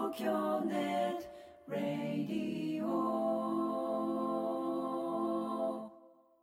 東京ネットラディオ。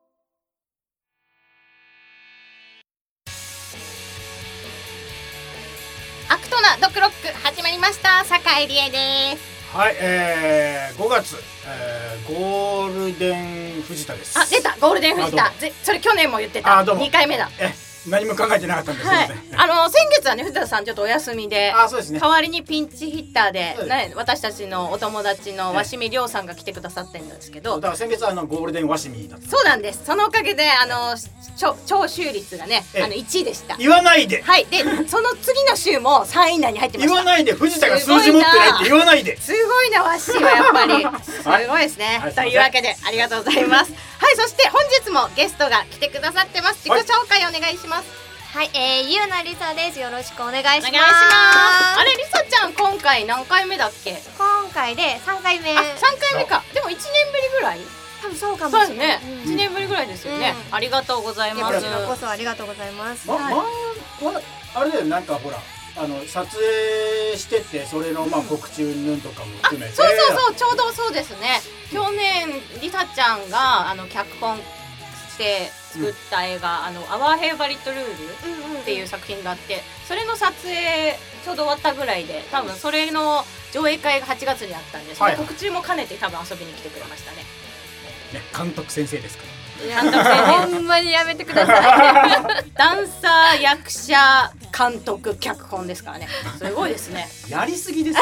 アクトなドクロック始まりました。坂井理恵です。 はい、5月、ゴールデン藤田です。 あ、出た、ゴールデン藤田。それ去年も言ってた。2回目だ。 何も考えてなかったんです、 はい、先月はね、藤田さんちょっとお休みで、 そうですね、 代わりにピンチヒッターで、ね、私たちのお友達の鷲見亮さんが来てくださってるんですけど、 だから先月はゴールデン鷲見だった。 そうなんです。そのおかげで聴取率がね、1位でした。 言わないで。 はい。で、その次の週も3位以内に入ってました。 言わないで。藤田が数字持ってないって言わないで。 すごいな、鷲はやっぱりすごいですね、はい、というわけでありがとうございますはい、そして本日もゲストが来てくださってます。自己紹介お願いします。 はい、ゆうなりさです。よろしくお願いします。 あれ、りさちゃん今回何回目だっけ？ 今回で3回目。 3回目か。でも1年ぶりぐらい？ 多分そうかもしれない。 そうですね、1年ぶりぐらいですよね。ありがとうございます。 こちらこそありがとうございます。 あれだよ、なんかほら撮影してて、それの告知云々とかも含めて、 そうちょうどそうですね。去年りさちゃんが脚本して作った映画、アワーヘイバリットルールっていう作品があって、それの撮影ちょうど終わったぐらいで、多分それの上映会が8月にあったんです、告知も兼ねて多分遊びに来てくれましたね。 監督先生ですから。 監督先生、ほんまにやめてくださいダンサー、役者、監督、脚本ですからね。すごいですね。 やりすぎです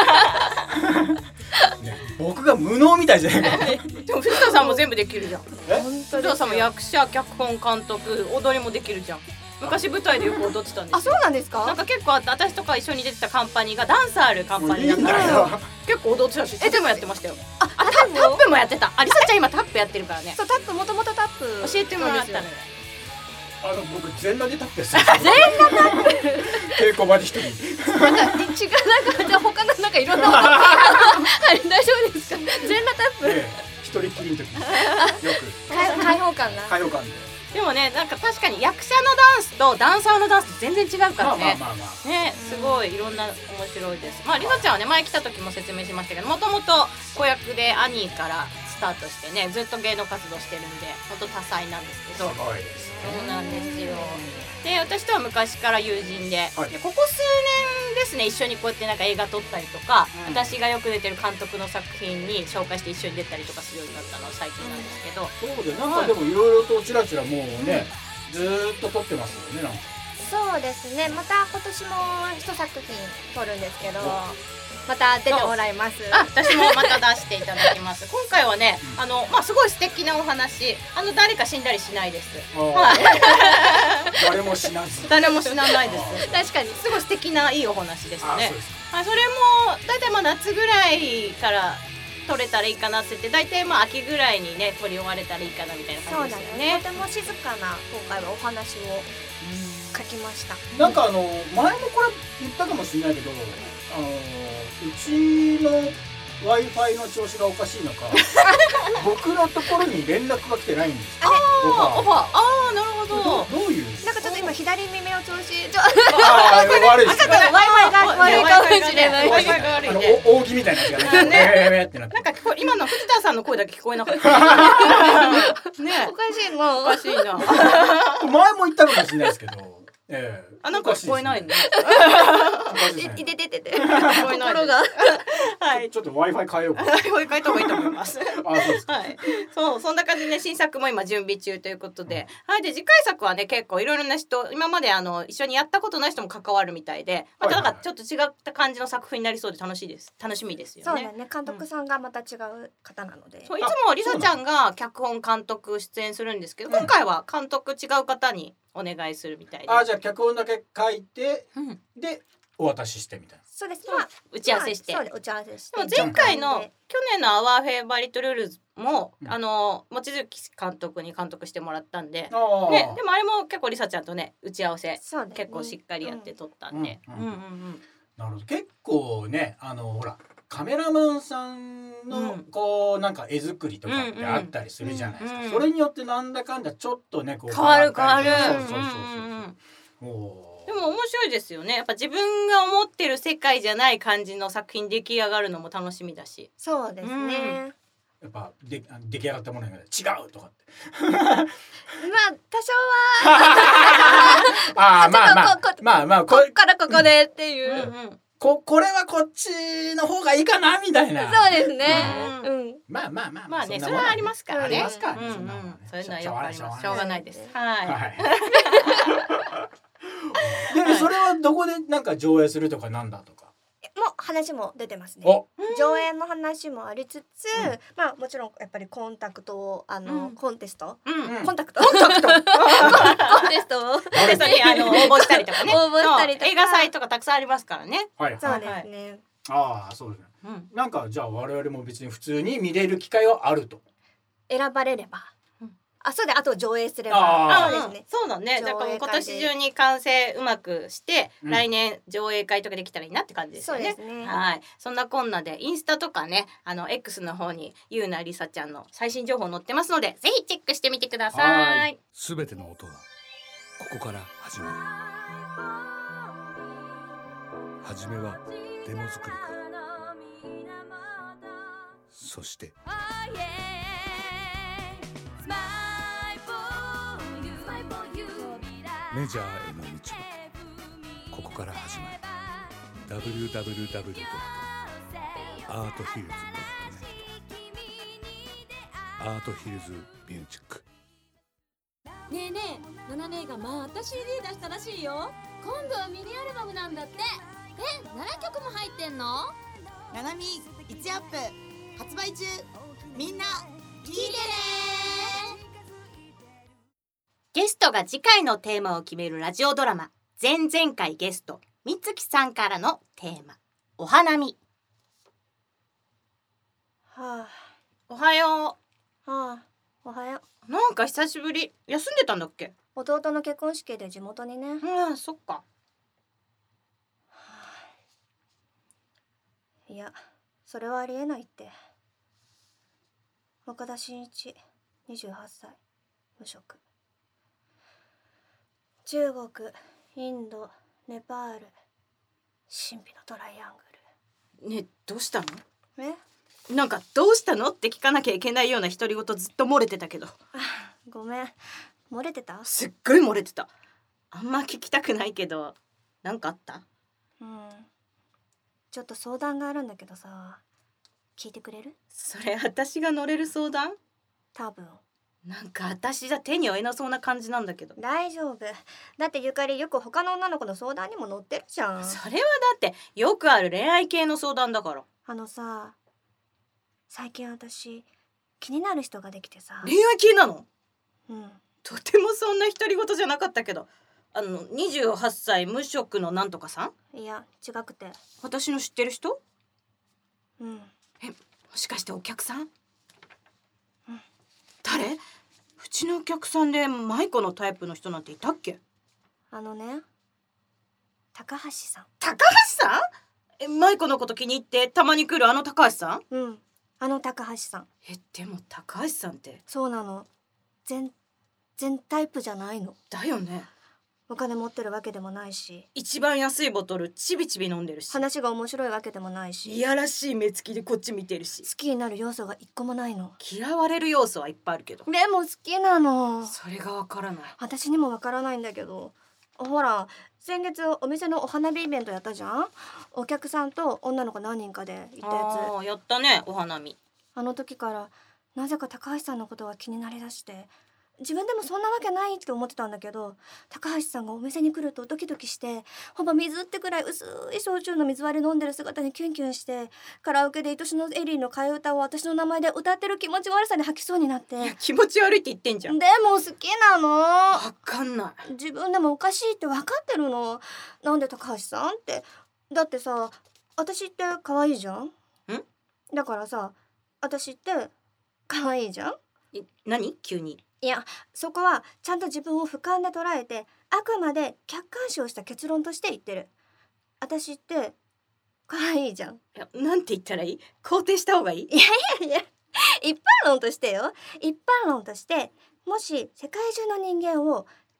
ね、僕が無能みたいじゃないかでも藤田さんも全部できるじゃん。藤田さんも役者、脚本、監督、踊りもできるじゃん。昔舞台でよく踊ってたんですよ。 あ、そうなんですか？ なんか結構私とか一緒に出てたカンパニーがダンサーあるカンパニーだから結構踊ってたし、タップもやってましたよ。タップもやってた。りさちゃん今タップやってるからね。 そう、タップ、もともとタップ教えてもらったのよ。 僕全裸でタップやってた。全裸タップ稽古場で一人なんか違う、じゃあ他のいろんな大丈夫ですか？全裸タップ、 一人きりの時よく開放感が。 でもね、なんか確かに役者のダンスとダンサーのダンスって全然違うからね。ね、すごいいろんな面白いです。りさちゃんはね、前来た時も説明しましたけど、もともと子役でアニーからスタートしてね、ずっと芸能活動してるんで、ほんと多彩なんですけど。 すごいですね。 そうなんですよ。で、私とは昔から友人で、ここ数年ですね、一緒にこうやってなんか映画撮ったりとか、私がよく出てる監督の作品に紹介して一緒に出たりとかするようになったのは最近なんですけど。 そうで、なんかでもいろいろとちらちらもうね、ずーっと撮ってますよね、なんか。 そうですね、また今年も一作品撮るんですけど、また出てもらいます。 私もまた出していただきます。今回はね、すごい素敵なお話、誰か死んだりしないです。 誰も死なず。 誰も死なないです。 確かにすごい素敵ないいお話ですね。それもだいたい夏ぐらいから撮れたらいいかなって言って、だいたい秋ぐらいにね撮り終われたらいいかなみたいな感じですよね。 とても静かな今回はお話を書きました。 なんか前もこれ言ったかもしれないけど、うちの Wi-Fi の調子がおかしいのか僕のところに連絡が来てないんです。 オファー。なるほど。 どういう？ なんかちょっと今左耳の調子悪いです。 Wi-Fi が悪いかもしれない。 Wi-Fi が悪いね。 扇みたいなやつがね。なんか今の藤田さんの声だけ聞こえなかった。ね、 おかしいな。 おかしいな。 前も言ったかもしれないですけど。 なんか聞こえないね。 いてて聞こえないが。 はい。ちょっと Wi-Fi 変えようか。 Wi-Fi 変えた方がいいと思います。 そうですか。 はい。そんな感じでね、新作も今準備中ということで、はい。で、次回作はね、結構いろいろな人、今まで一緒にやったことない人も関わるみたいで、またなんかちょっと違った感じの作品になりそうで楽しみですよね。 そうだね。監督さんがまた違う方なので。 そう、いつもりさちゃんが脚本監督出演するんですけど、今回は監督違う方にお願いするみたいで。 じゃあ脚本だけ書いて、でお渡ししてみたいな。 そうです。 打ち合わせして。 そうで打ち合わせして。 でも前回の去年のアワーフェイバリットルールズも望月監督に監督してもらったんで、でもあれも結構りさちゃんとね打ち合わせ結構しっかりやって撮ったんで。 なるほど。結構ね、ほらカメラマンさんのこうなんか絵作りとかってあったりするじゃないですか。それによってなんだかんだちょっとねこう変わる。 そう。 でも面白いですよね。やっぱ自分が思ってる世界じゃない感じの作品出来上がるのも楽しみだし。 そうですね、 やっぱ出来上がったものが違うとかってまあ多少はああまあまあこまあまあこっからここでっていう、 これはこっちの方がいいかなみたいな。 そうですね、 まあまあね、それはありますからね。 ありますからね。 そういうのはよくあります。しょうがないです。はい。 でそれはどこでなんか上映するとかなんだとか。 もう話も出てますね。上映の話もありつつ、まあもちろんやっぱりコンタクトをコンテスト、コンテストに応募したりとかね。 応募したりとか映画祭とかたくさんありますからね。 はい。 そうですね。 ああそうですね。なんかじゃあ我々も別に普通に見れる機会はあると。 選ばれれば。そうであと上映すれば。 そうですね。そうだね。だから今年中に完成うまくして来年上映会とかできたらいいなって感じですよね。 そうですね。 はい。そんなこんなでインスタとかね、X の方にゆうなりさちゃんの最新情報載ってますので、ぜひチェックしてみてください。 すべての音はここから始まる。初めはデモ作りから、そしてメジャーへの道はここから始まる。 www.arthhills.net アートヒルズミュージック。 ねえねえ、ナナ姉がまた CD 出したらしいよ。今度はミニアルバムなんだって。7曲も入ってんの？ ナナミ1アップ発売中。みんな聞いてね。 ゲストが次回のテーマを決めるラジオドラマ、前々回ゲストみつきさんからのテーマ、お花見。おはよう。おはよう。なんか久しぶり。休んでたんだっけ？ 弟の結婚式で地元にね。 そっか。 いや、それはありえないって。岡田真一、28歳、無職。中国、インド、ネパール、神秘のトライアングル。ね、どうしたの？ なんかどうしたのって聞かなきゃいけないような独り言ずっと漏れてたけど。 ごめん、漏れてた？ すっごい漏れてた。あんま聞きたくないけど、なんかあった？ ちょっと相談があるんだけどさ、聞いてくれる？ それ私が乗れる相談？ 多分。 なんか私じゃ手に負えなそうな感じなんだけど。 大丈夫。だってゆかりよく他の女の子の相談にも乗ってるじゃん。 それはだってよくある恋愛系の相談だから。 さ、最近私気になる人ができてさ。 恋愛系なの？ うん。 とてもそんな独り言じゃなかったけど。28歳無職のなんとかさん？いや違くて。 私の知ってる人？ うん。 もしかしてお客さん？誰？うちのお客さんで舞子のタイプの人なんていたっけ？ 高橋さん。 高橋さん？舞子のこと気に入ってたまに来る高橋さん？ うん、高橋さん。 でも高橋さんって。 そうなの。全タイプじゃないの。 だよね。 お金持ってるわけでもないし、 一番安いボトルちびちび飲んでるし、 話が面白いわけでもないし、 いやらしい目つきでこっち見てるし、 好きになる要素が一個もないの。 嫌われる要素はいっぱいあるけど。 でも好きなの。 それがわからない。 私にもわからないんだけど。ほら、先月お店のお花見イベントやったじゃん。お客さんと女の子何人かで行ったやつ。 やったね、お花見。 あの時からなぜか高橋さんのことが気になりだして、自分でもそんなわけないって思ってたんだけど、高橋さんがお店に来るとドキドキして、ほぼ水ってくらい薄い焼酎の水割り飲んでる姿にキュンキュンして、カラオケで愛しのエリーの替え歌を私の名前で歌ってる気持ち悪さに吐きそうになって。 気持ち悪いって言ってんじゃん。 でも好きなの。 わかんない。 自分でもおかしいって分かってるの。なんで高橋さんって。だってさ、私って可愛いじゃん。だからさ、私って可愛いじゃん。 何？急に。 いや、そこはちゃんと自分を俯瞰で捉えて、あくまで客観視をした結論として言ってる。私って可愛いじゃん。 なんて言ったらいい？肯定した方がいい？ いや一般論としてよ。一般論として、もし世界中の人間を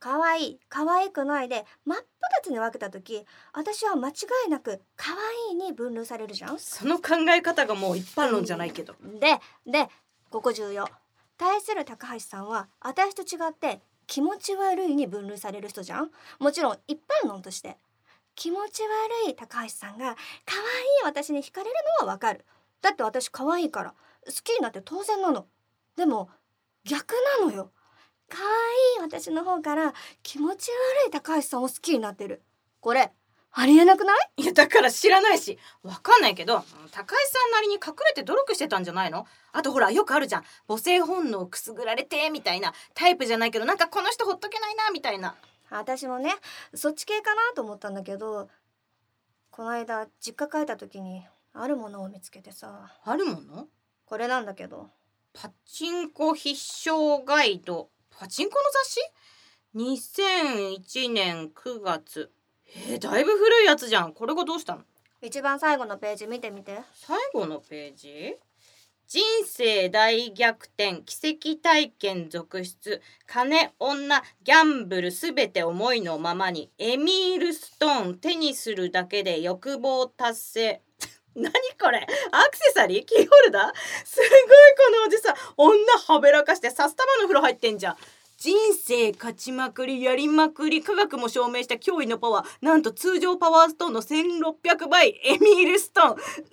可愛い可愛くないで真っ二つに分けた時、私は間違いなく可愛いに分類されるじゃん。 その考え方がもう一般論じゃないけど、 でここ重要。対する高橋さんは私と違って気持ち悪いに分類される人じゃん。もちろん一般論として気持ち悪い高橋さんが可愛い私に惹かれるのはわかる。だって私可愛いから好きになって当然なの。でも逆なのよ。可愛い私の方から気持ち悪い高橋さんを好きになってる。これありえなくない？ いやだから知らないしわかんないけど、高橋さんなりに隠れて努力してたんじゃないの？あとほらよくあるじゃん、母性本能くすぐられてみたいな、タイプじゃないけどなんかこの人ほっとけないなみたいな。 私もねそっち系かなと思ったんだけど、この間実家帰った時にあるものを見つけてさ。 あるもの？ これなんだけど、 パチンコ必勝ガイド。パチンコの雑誌？ 2001年9月。だいぶ古いやつじゃん。これがどうしたの？ 一番最後のページ見てみて。 最後のページ？人生大逆転、奇跡体験続出、金、女、ギャンブルすべて思いのままに、エミール・ストーン、手にするだけで欲望達成。何これ？アクセサリー？キーホルダー？すごいこのおじさん、女はべらかして札束の風呂入ってんじゃん。人生勝ちまくりやりまくり、科学も証明した驚異のパワー、なんと通常パワーストーンの1600倍、エミールストーン。サンクス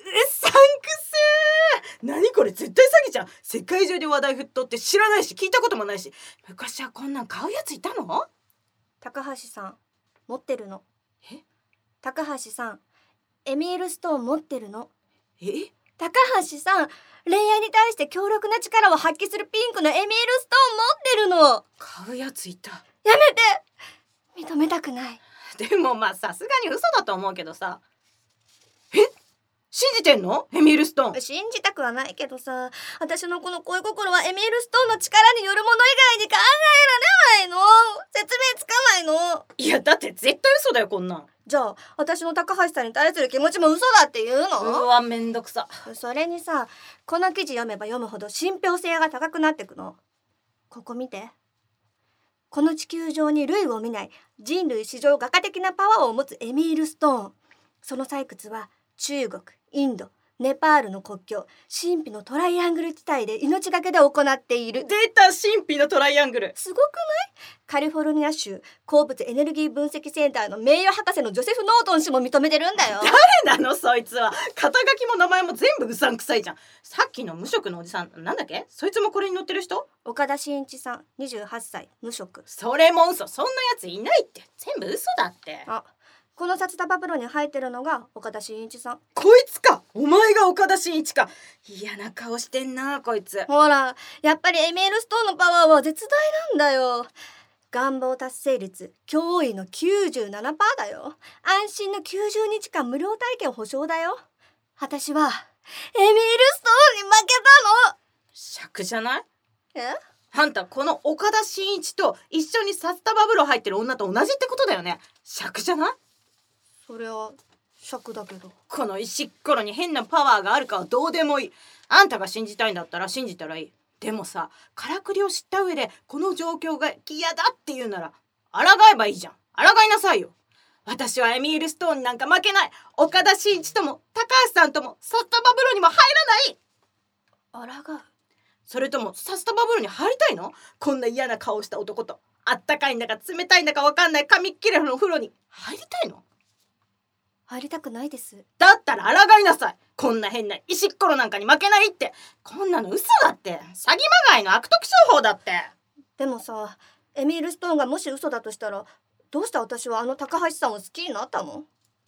ー。何これ絶対詐欺じゃん。世界中で話題沸騰って知らないし聞いたこともないし、昔はこんなん買うやついたの？ 高橋さん持ってるの。 え？ 高橋さんエミールストーン持ってるの。 え？ 高橋さん恋愛に対して強力な力を発揮するピンクのエミールストーン持ってるの。 買うやついた。 やめて、認めたくない。 でもまあさすがに嘘だと思うけどさ。信じてんの？エミールストーン。 信じたくはないけどさ、私のこの恋心はエミールストーンの力によるもの以外に考えられないの。説明つかないの。 いやだって絶対嘘だよこんなん。 じゃあ私の高橋さんに対する気持ちも嘘だって言うの？ うわめんどくさ。 それにさ、この記事読めば読むほど信憑性が高くなってくの。ここ見て。この地球上に類を見ない人類史上画家的なパワーを持つエミールストーン。その採掘は中国、インド、ネパールの国境、神秘のトライアングル地帯で命がけで行っている。 出た、神秘のトライアングル。 すごくない？カリフォルニア州鉱物エネルギー分析センターの名誉博士のジョセフ・ノートン氏も認めてるんだよ。 誰なのそいつは。肩書きも名前も全部うさんくさいじゃん。さっきの無職のおじさんなんだっけ？そいつもこれに載ってる人？ 岡田真一さん28歳無職。 それも嘘。そんなやついないって。全部嘘だって。 あ、この札束風呂に入ってるのが岡田真一さん。 こいつか。お前が岡田真一か。嫌な顔してんなこいつ。 ほらやっぱりエミールストーンのパワーは絶大なんだよ。願望達成率驚異の 97% だよ。安心の90日間無料体験保証だよ。私はエミールストーンに負けたの。 尺じゃない？ え？ あんたこの岡田真一と一緒に札束風呂入ってる女と同じってことだよね。尺じゃない？ それは尺だけど。 この石っころに変なパワーがあるかはどうでもいい。あんたが信じたいんだったら信じたらいい。でもさ、からくりを知った上でこの状況が嫌だって言うなら抗えばいいじゃん。抗いなさいよ。私はエミールストーンになんか負けない。岡田真一とも高橋さんとも札束風呂にも入らない。 抗う？ それとも札束風呂に入りたいの？こんな嫌な顔した男とあったかいんだか冷たいんだかわかんない紙っきれの風呂に入りたいの？ 入りたくないです。 だったら抗いなさい。こんな変な石っころなんかに負けないって。こんなの嘘だって。詐欺まがいの悪徳商法だって。 でもさ、エミールストーンがもし嘘だとしたらどうして私はあの高橋さんを好きになったの？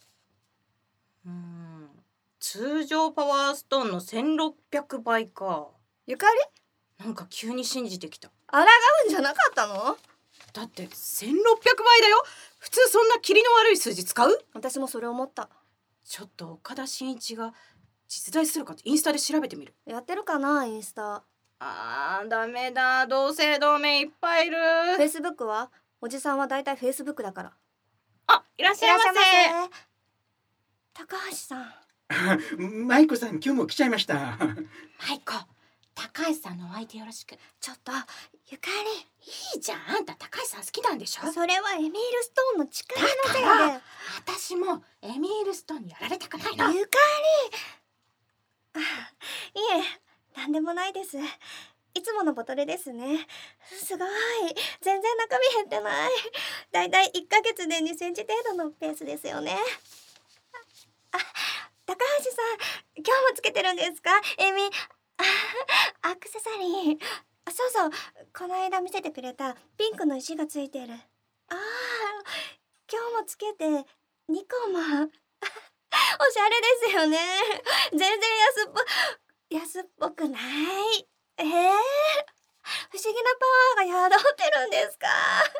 通常パワーストーンの1600倍か。 ゆかり？ なんか急に信じてきた。 抗うんじゃなかったの？ だって1600倍だよ。普通そんなキリの悪い数字使う？ 私もそれ思った。 ちょっと岡田真一が実在するかインスタで調べてみる。 やってるかなインスタ。 ダメだ。同姓同名いっぱいいる。 フェイスブックは？おじさんはだいたいフェイスブックだから。 あ、いらっしゃいませ。 高橋さん。 マイコさん今日も来ちゃいました。 マイコ、 高橋さんのお相手よろしく。 ちょっとゆかいいじゃん、あんた高橋さん好きなんでしょ。 り、それはエミールストーンの力のせいで。 だから私もエミールストーンにやられたくないの。 ゆかり、いえ、なんでもないです。いつものボトルですね。すごい、全然中身減ってない。だいたい1ヶ月で2センチ程度のペースですよね。高橋さん、今日もつけてるんですか？アクセサリー。そうそう、この間見せてくれたピンクの石がついてる。今日もつけて2個も。おしゃれですよね。全然安っぽくない。不思議なパワーが宿ってるんですか？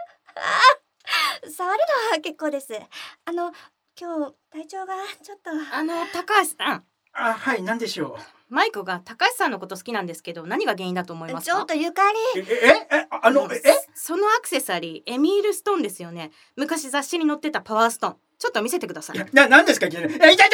触るのは結構です。今日体調がちょっと。 高橋さん。 はい、なんでしょマイコが高橋さんのこと好きなんですけど、何が原因だと思いますか？ ちょっとゆかり。 そのアクセサリーエミールストーンですよね。昔雑誌に載ってたパワーストーン。ちょっと見せてください。 なんですか？ちょっと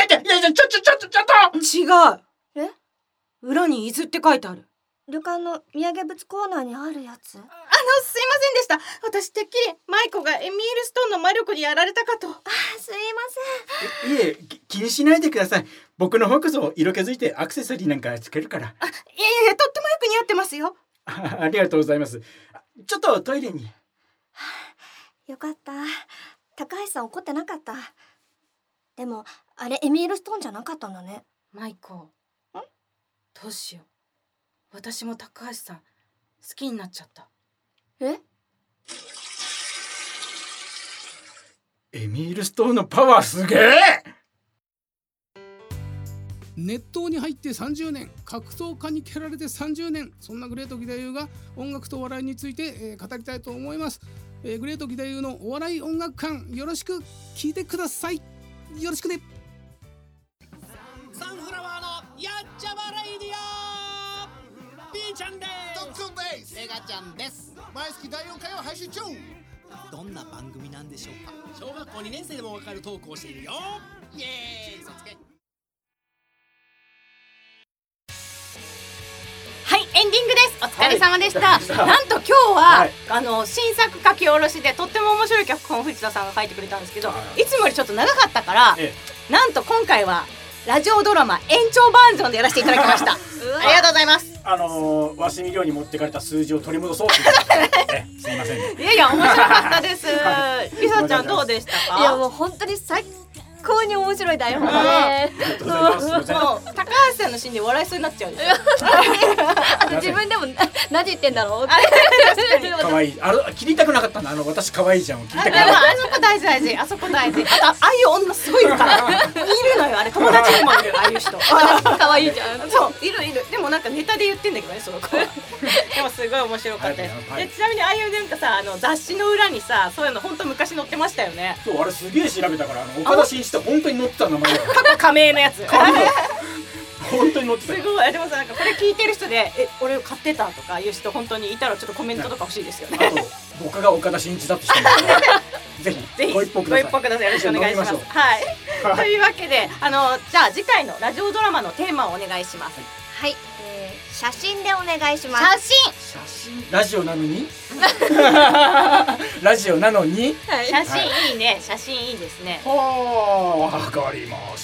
違う。 え？ 裏に伊豆って書いてある。 旅館の土産物コーナーにあるやつ。 すいませんでした。私てっきりマイコがエミールストーンの魔力にやられたかと。 すいません。 いえ、気にしないでください。僕の方こそ色気づいてアクセサリーなんかつけるから。 いやとってもよく似合ってますよ。 ありがとうございます。ちょっとトイレに。 よかった。高橋さん怒ってなかった。でもあれエミールストーンじゃなかったんだね。 マイコ、どうしよう。私も高橋さん好きになっちゃった。 エミールストーンのパワーすげえ。 熱湯に入って30年、格闘家に蹴られて30年、そんなグレート義太夫が音楽とお笑いについて、語りたいと思います。グレート義太夫のお笑い音楽館、よろしく聞いてください。よろしくね。 サンフラワーのやっちゃまレイディオ、ピーちゃんです。 トッツンです。 エガちゃんです。 毎月第4回を配信中。 どんな番組なんでしょうか。小学校2年生でもわかるトークをしているよ。イエーイ、そつけ。 はい、エンディングです。お疲れ様でした。なんと今日は、新作書き下ろしでとっても面白い脚本を藤田さんが書いてくれたんですけど、いつもよりちょっと長かったから、なんと今回はラジオドラマ延長バージョンでやらせていただきました。ありがとうございます。 わしみ寮に持ってかれた数字を取り戻そうっていうすいません。 いやいや面白かったです。リサちゃんどうでしたか？ いやもう本当に最高に面白い台本で、 高橋さんのシーンで笑いそうになっちゃうでしょ。 あと自分でも何言ってんだろうって。 可愛い。切りたくなかったの。私可愛いじゃん。切りたくなかった。 あそこ大事。あそこ大事。ああいう女すごいいるから。いるのよあれ。友達にもいるああいう人。 可愛いじゃん。 そういる。でもなんかネタで言ってんだけどねその子。でもすごい面白かったです。でちなみにああいうなんかさ雑誌の裏にさそういうの本当昔載ってましたよね。 そうあれすげえ調べたから岡田真一って本当に載ってた名前だ。 過去加盟のやつ。 本当に載ってた。 すごい。でもさなんかこれ聞いてる人で俺買ってたとかいう人本当にいたらちょっとコメントとか欲しいですよね。 あと僕が岡田真一だとしてもぜひご一報ください。 よろしくお願いします。はい。というわけでじゃあ次回のラジオドラマのテーマをお願いします。 はい、写真でお願いします。 写真ラジオなのにラジオなのに、 写真いいね。写真いいですね。 わかりました。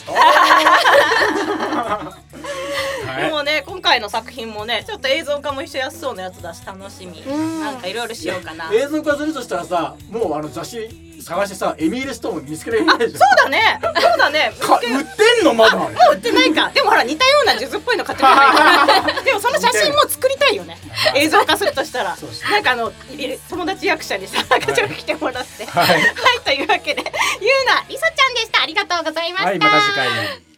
でもね今回の作品もねちょっと映像化もしやすそうなやつだし楽しみ。なんかいろいろしようかな。 映像化するとしたらさもう雑誌探してさエミールストーン見つけられないじゃん。 そうだね。売ってんのまだ。 もう売ってないか。でもほら似たような数珠っぽいの買ってくれないから。でもその写真も作りたいよね。映像化するとしたらなんか友達役者にさちょっと来てもらって。はいというわけでゆうなりさちゃんでした。ありがとうございました。 はいまた次回。